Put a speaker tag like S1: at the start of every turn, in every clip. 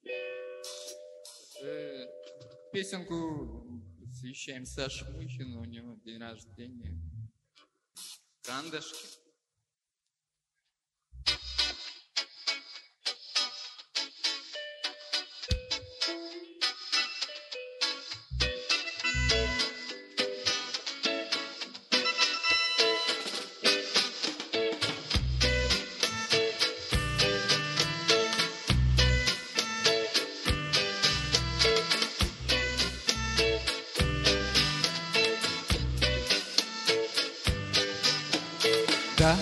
S1: Песенку посвящаем Саше Мухину, у него день рождения. Карандашки. Да,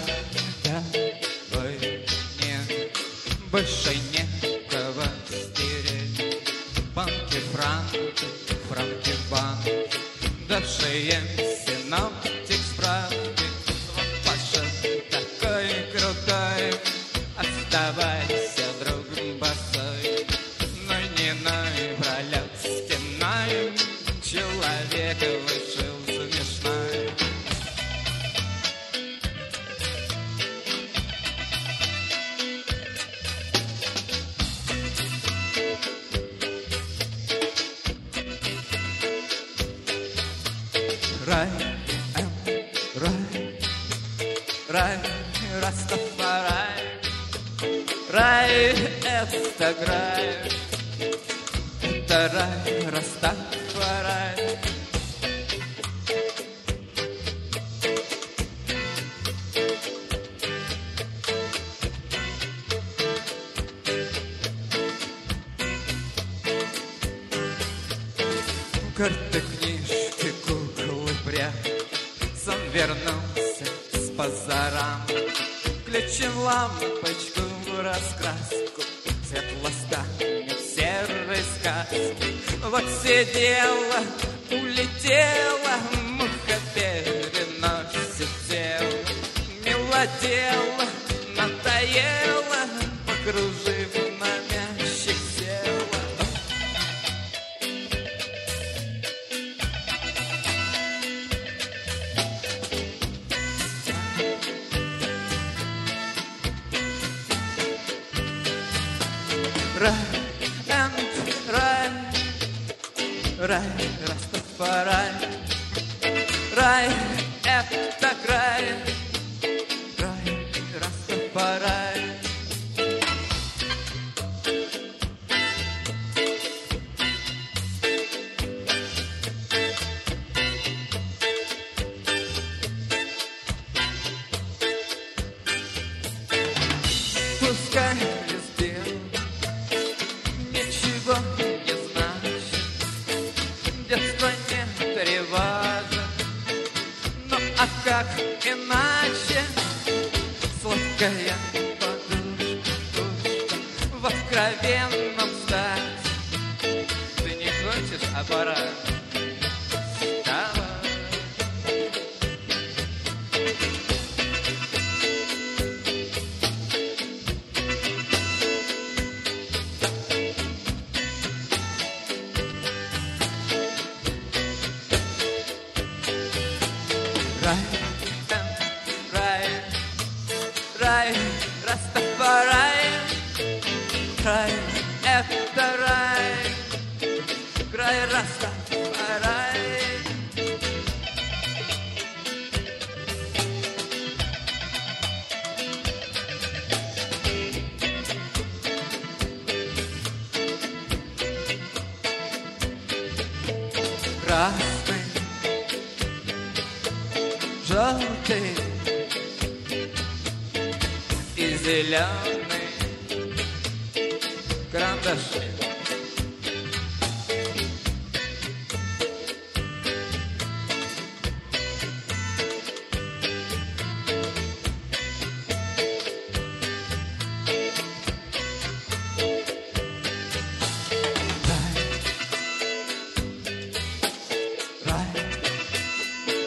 S1: ой, нет, больше некого стереть. Банки, франки, банк, давшие синоптик справки. Вот Паша такой крутой, оставайся, друг босой. Но не ной, пролет стеной, человек вышел смешной. Рай, Растафарай. Рай, это рай. Это рай, Растафарай. Карты, книжки, куклы, прятки. Сон вернулся с базара. Включим лампочку в раскраску. Светло станет серой сказки. Вот сидела, улетела, муха переносит тело. Мелодела, надоела, покружив на мягких села. Рай, Растафарай. Рай, это край. Рай, Растафарай. Пускай везде ничего не значит, детство не тревожит. Ну а как иначе? Сладкая подушка в откровенном стать. Ты не хочешь, а пора. Давай. Рай, Растафарай. Рай, это рай. Рай, Растафарай. Красный, желтый и зеленый карандаши.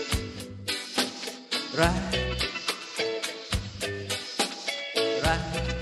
S1: Рай,